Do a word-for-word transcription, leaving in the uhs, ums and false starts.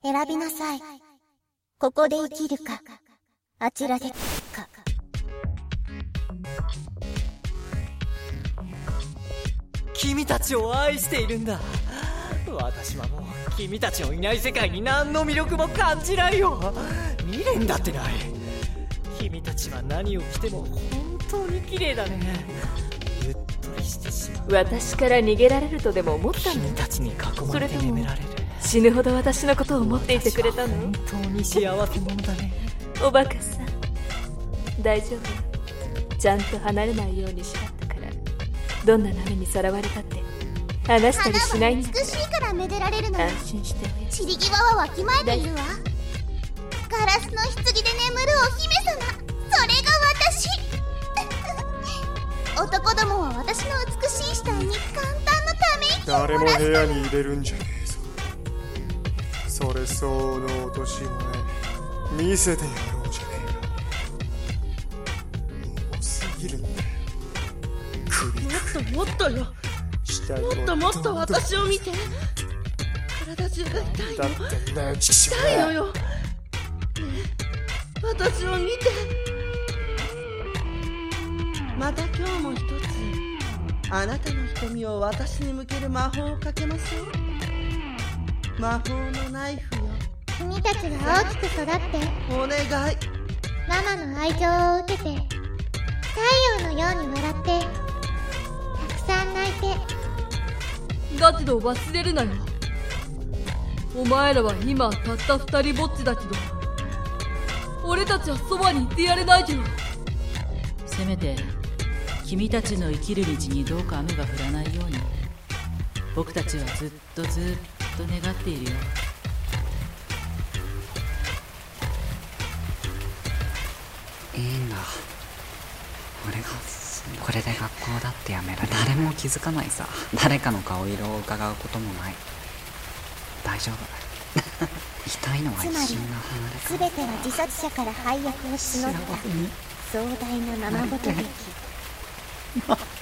選びなさい。ここで生きるか、あちらでか。 君たちを愛しているんだ。私はもう君たちのいない世界に何の魅力も感じないよ。未練だってない。君たちは何を着ても本当に綺麗だね。うっとりしてしまう。 私から逃げられるとでも思ったの？ 君たちに囲まれて眠られる。 死ぬほど私のことを思っていてくれたの？ 本当に幸せ者だね。 おバカさん、大丈夫。ちゃんと離れないようにしかったから。どんな波にさらわれたって離したりしないんだから。 花は美しいからめでられるの。 安心しておい散り際はわきまえているわ。ガラスの棺で眠るお姫様、それが私。男どもは私の美しい死体に簡単のため息を誰も漏らす。 部屋に入れるんじゃねえぞ。それ相応の落とし前見せてやろうじゃねえか。重すぎるんだよ。首もっともっとよ。もっともっと私を見て。体中が痛いの。 だってんだよ、父痛いのよ。ねえ、私を見て。また今日も一つあなたの瞳を私に向ける魔法をかけましょう。魔法のナイフよ。 君たちは大きく育ってお願い。 ママの愛情を受けて太陽のように笑ってたくさん泣いて。 だけど忘れるなよ。お前らは今たった二人ぼっちだけど、俺たちはそばにいてやれないけど。 せめて君たちの生きる道にどうか雨が降らないように、僕たちはずっとずっと願っているよ。 いいんだ。俺がこれで学校だってやめる。誰も気づかないさ。誰かの顔色を伺うこともない。大丈夫。痛いのは一瞬の離れか。 すべては自殺者から配役を募った壮大なままごと劇。